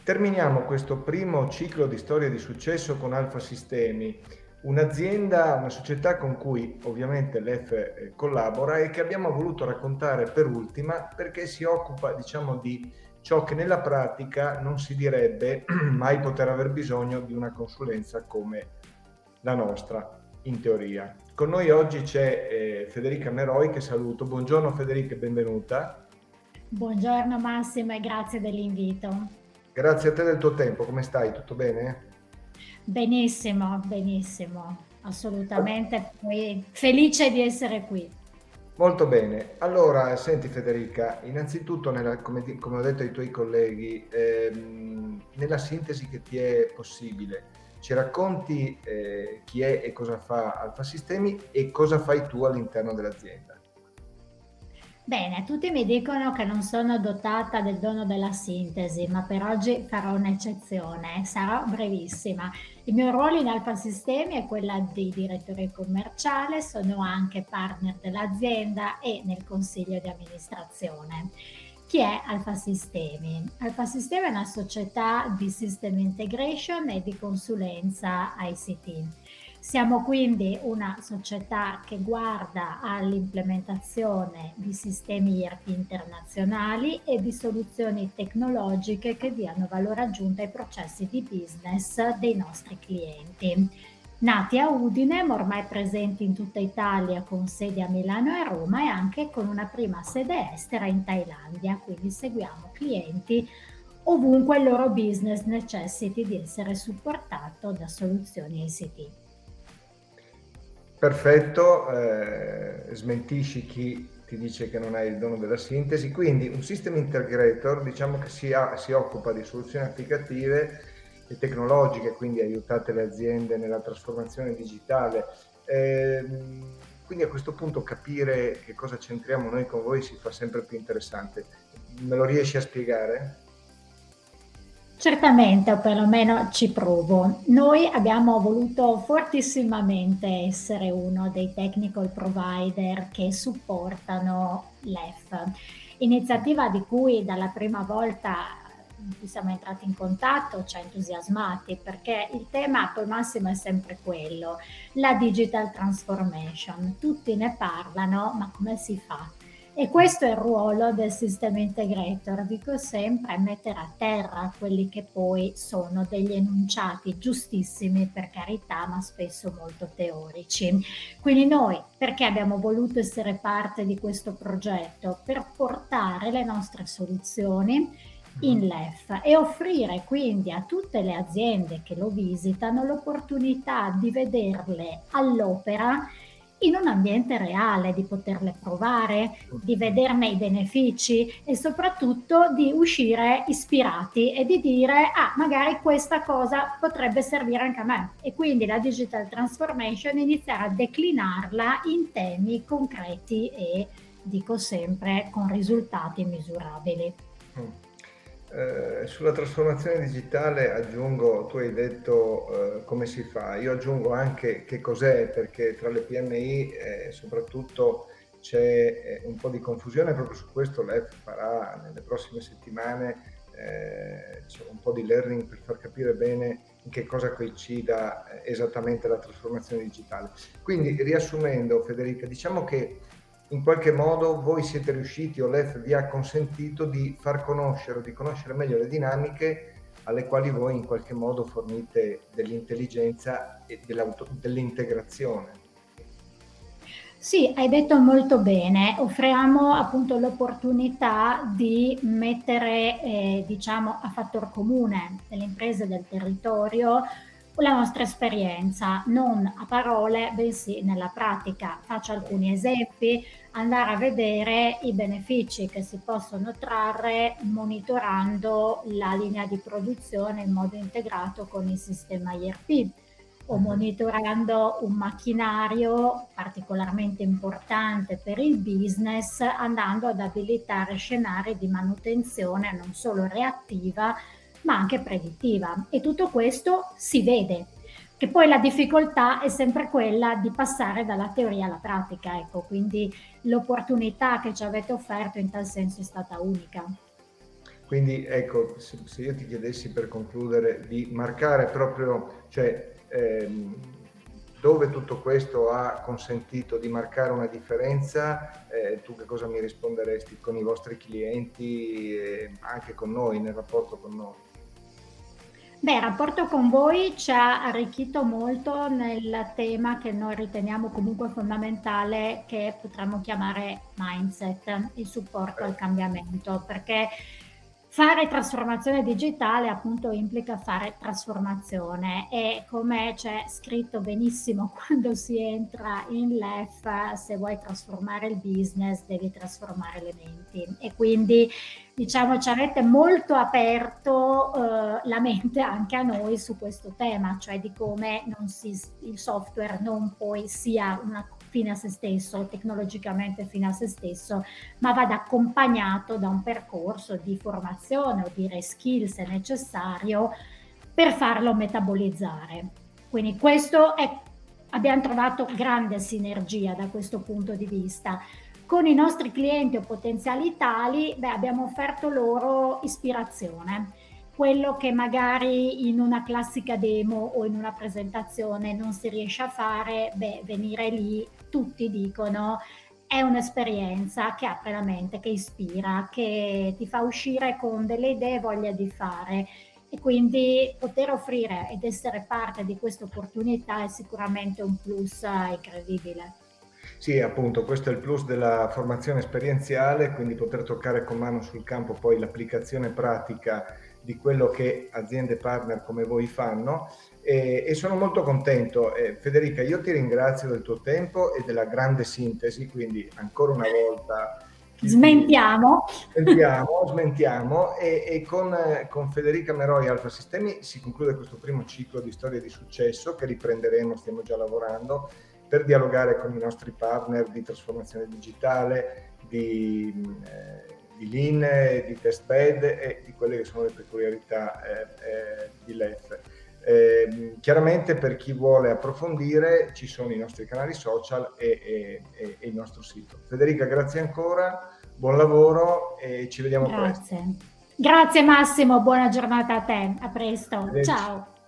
Terminiamo questo primo ciclo di storie di successo con Alfa Sistemi, un'azienda, una società con cui ovviamente l'EF collabora e che abbiamo voluto raccontare per ultima perché si occupa, diciamo, di ciò che nella pratica non si direbbe mai poter aver bisogno di una consulenza come la nostra, in teoria. Con noi oggi c'è Federica Meroi, che saluto. Buongiorno Federica, benvenuta. Buongiorno Massimo e grazie dell'invito. Grazie a te del tuo tempo, come stai? Tutto bene? Benissimo, benissimo, assolutamente. Poi felice di essere qui. Molto bene. Allora, senti Federica, innanzitutto, come ho detto ai tuoi colleghi, nella sintesi che ti è possibile, ci racconti chi è e cosa fa Alfa Sistemi e cosa fai tu all'interno dell'azienda. Bene, tutti mi dicono che non sono dotata del dono della sintesi, ma per oggi farò un'eccezione, sarò brevissima. Il mio ruolo in Alfa Sistemi è quella di direttore commerciale, sono anche partner dell'azienda e nel consiglio di amministrazione. Chi è Alfa Sistemi? Alfa Sistemi è una società di system integration e di consulenza ICT. Siamo quindi una società che guarda all'implementazione di sistemi ERP internazionali e di soluzioni tecnologiche che diano valore aggiunto ai processi di business dei nostri clienti. Nati a Udine, ma ormai presenti in tutta Italia con sedi a Milano e a Roma e anche con una prima sede estera in Thailandia, quindi seguiamo clienti ovunque il loro business necessiti di essere supportato da soluzioni ICT. Perfetto, smentisci chi ti dice che non hai il dono della sintesi. Quindi un system integrator, diciamo che si occupa di soluzioni applicative e tecnologiche, quindi aiutate le aziende nella trasformazione digitale. Quindi a questo punto capire che cosa c'entriamo noi con voi si fa sempre più interessante. Me lo riesci a spiegare? Certamente, o perlomeno ci provo. Noi abbiamo voluto fortissimamente essere uno dei technical provider che supportano l'EF, iniziativa di cui dalla prima volta in cui siamo entrati in contatto ci ha entusiasmati perché il tema poi massimo è sempre quello, la digital transformation. Tutti ne parlano, ma come si fa? E questo è il ruolo del System Integrator, dico sempre, mettere a terra quelli che poi sono degli enunciati giustissimi, per carità, ma spesso molto teorici. Quindi noi, perché abbiamo voluto essere parte di questo progetto? Per portare le nostre soluzioni in LEF e offrire quindi a tutte le aziende che lo visitano l'opportunità di vederle all'opera in un ambiente reale, di poterle provare, di vederne i benefici e soprattutto di uscire ispirati e di dire magari questa cosa potrebbe servire anche a me e quindi la digital transformation iniziare a declinarla in temi concreti e dico sempre con risultati misurabili. Sulla trasformazione digitale aggiungo, tu hai detto come si fa, io aggiungo anche che cos'è, perché tra le PMI soprattutto c'è un po' di confusione, proprio su questo l'EF farà nelle prossime settimane un po' di learning per far capire bene in che cosa coincida esattamente la trasformazione digitale. Quindi riassumendo Federica, diciamo che in qualche modo voi siete riusciti, o l'EF vi ha consentito di far conoscere o di conoscere meglio le dinamiche alle quali voi in qualche modo fornite dell'intelligenza e dell'integrazione. Sì, hai detto molto bene. Offriamo appunto l'opportunità di mettere, diciamo, a fattor comune delle imprese del territorio la nostra esperienza, non a parole, bensì nella pratica. Faccio alcuni esempi, andare a vedere i benefici che si possono trarre monitorando la linea di produzione in modo integrato con il sistema ERP o monitorando un macchinario particolarmente importante per il business, andando ad abilitare scenari di manutenzione non solo reattiva, ma anche predittiva. E tutto questo si vede, che poi la difficoltà è sempre quella di passare dalla teoria alla pratica, ecco, quindi l'opportunità che ci avete offerto in tal senso è stata unica. Quindi ecco, se io ti chiedessi per concludere di marcare proprio, cioè dove tutto questo ha consentito di marcare una differenza, tu che cosa mi risponderesti con i vostri clienti e anche con noi, nel rapporto con noi? Beh, il rapporto con voi ci ha arricchito molto nel tema che noi riteniamo comunque fondamentale, che potremmo chiamare mindset, il supporto al cambiamento, perché fare trasformazione digitale appunto implica fare trasformazione e come c'è scritto benissimo quando si entra in LEF, se vuoi trasformare il business devi trasformare le menti e quindi diciamo ci avete molto aperto la mente anche a noi su questo tema, cioè di come il software non poi sia una fine a se stesso, tecnologicamente fine a se stesso, ma vada accompagnato da un percorso di formazione o di reskill se necessario per farlo metabolizzare. Quindi abbiamo trovato grande sinergia da questo punto di vista. Con i nostri clienti o potenziali tali, abbiamo offerto loro ispirazione, quello che magari in una classica demo o in una presentazione non si riesce a fare, venire lì, tutti dicono, è un'esperienza che apre la mente, che ispira, che ti fa uscire con delle idee e voglia di fare. E quindi poter offrire ed essere parte di questa opportunità è sicuramente un plus incredibile. Sì, appunto, questo è il plus della formazione esperienziale, quindi poter toccare con mano sul campo poi l'applicazione pratica di quello che aziende partner come voi fanno e sono molto contento. Federica, io ti ringrazio del tuo tempo e della grande sintesi, quindi ancora una volta Smentiamo. Smentiamo e con Federica Meroi Alfa Sistemi si conclude questo primo ciclo di storie di successo che riprenderemo, stiamo già lavorando per dialogare con i nostri partner di trasformazione digitale, di Lean, di Testbed e di quelle che sono le peculiarità di LEF. Chiaramente per chi vuole approfondire ci sono i nostri canali social e il nostro sito. Federica, grazie ancora, buon lavoro e ci vediamo presto. Grazie. Grazie Massimo, buona giornata a te, a presto, Arrivederci. ciao.